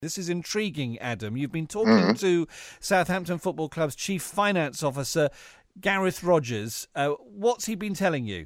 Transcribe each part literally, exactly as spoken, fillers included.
This is intriguing, Adam. You've been talking Mm. to Southampton Football Club's Chief Finance Officer, Gareth Rogers. Uh, what's he been telling you?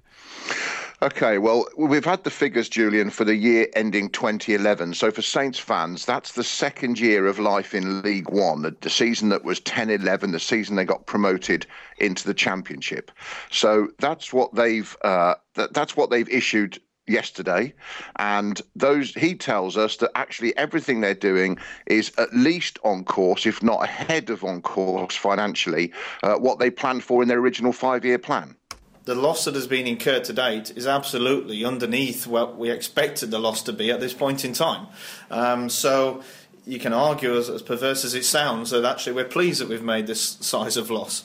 OK, well, we've had the figures, Julian, for the year ending twenty eleven. So for Saints fans, that's the second year of life in League One, the, the season that was ten eleven, the season they got promoted into the Championship. So that's what they've uh, that, that's what they've issued yesterday, and those he tells us that actually everything they're doing is at least on course, if not ahead of on course financially, uh, what they planned for in their original five-year plan. The loss that has been incurred to date is absolutely underneath what we expected the loss to be at this point in time. Um, so you can argue, as, as perverse as it sounds, that actually we're pleased that we've made this size of loss.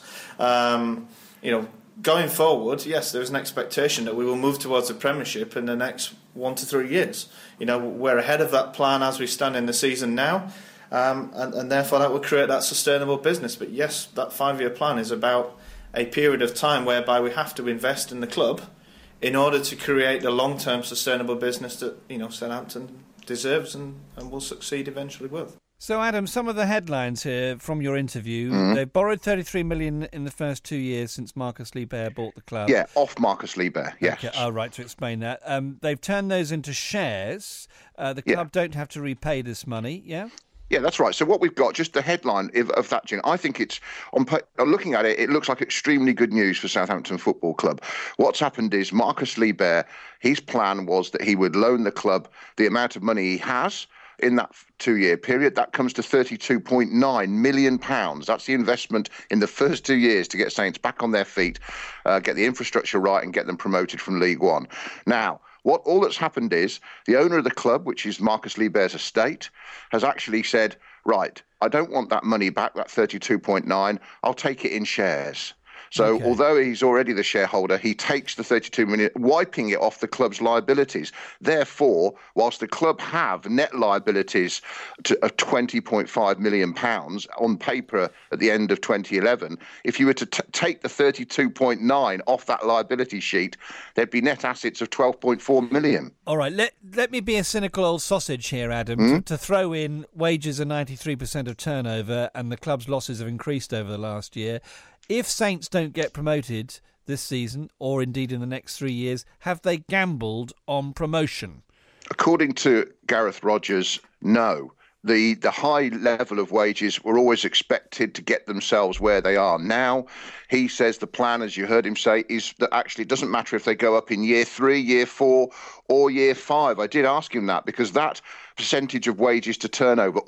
Um, you know, going forward, yes, there's an expectation that we will move towards the Premiership in the next one to three years. You know, we're ahead of that plan as we stand in the season now, um, and, and therefore that will create that sustainable business. But yes, that five-year plan is about a period of time whereby we have to invest in the club in order to create the long-term sustainable business that, you know, Southampton deserves and, and will succeed eventually with. So, Adam, some of the headlines here from your interview. Mm. They've borrowed thirty-three million pounds in the first two years since Marcus Liebherr bought the club. Yeah, off Marcus Liebherr, yes. Okay, oh, right, to explain that. Um, they've turned those into shares. Uh, the club Yeah. don't have to repay this money, yeah? Yeah, that's right. So what we've got, just the headline of, of that, Jim, I think it's, on looking at it, it looks like extremely good news for Southampton Football Club. What's happened is Marcus Liebherr, his plan was that he would loan the club the amount of money he has in that two-year period. That comes to thirty-two point nine million pounds. That's the investment in the first two years to get Saints back on their feet, uh, get the infrastructure right and get them promoted from League One. Now, What all that's happened is the owner of the club, which is Marcus Liebherr's estate, has actually said, right, I don't want that money back, that thirty-two point nine. I'll take it in shares. So Okay. although he's already the shareholder, he takes the thirty-two million, wiping it off the club's liabilities. Therefore, whilst the club have net liabilities to, of twenty point five million pounds on paper at the end of twenty eleven, if you were to t- take the thirty-two point nine off that liability sheet, there'd be net assets of twelve point four million. All right, let let me be a cynical old sausage here, Adam, Mm? to, to throw in wages are ninety-three percent of turnover and the club's losses have increased over the last year. If Saints don't get promoted this season, or indeed in the next three years, have they gambled on promotion? According to Gareth Rogers, no. The the high level of wages were always expected to get themselves where they are now. He says the plan, as you heard him say, is that actually it doesn't matter if they go up in year three, year four or year five. I did ask him that because that percentage of wages to turnover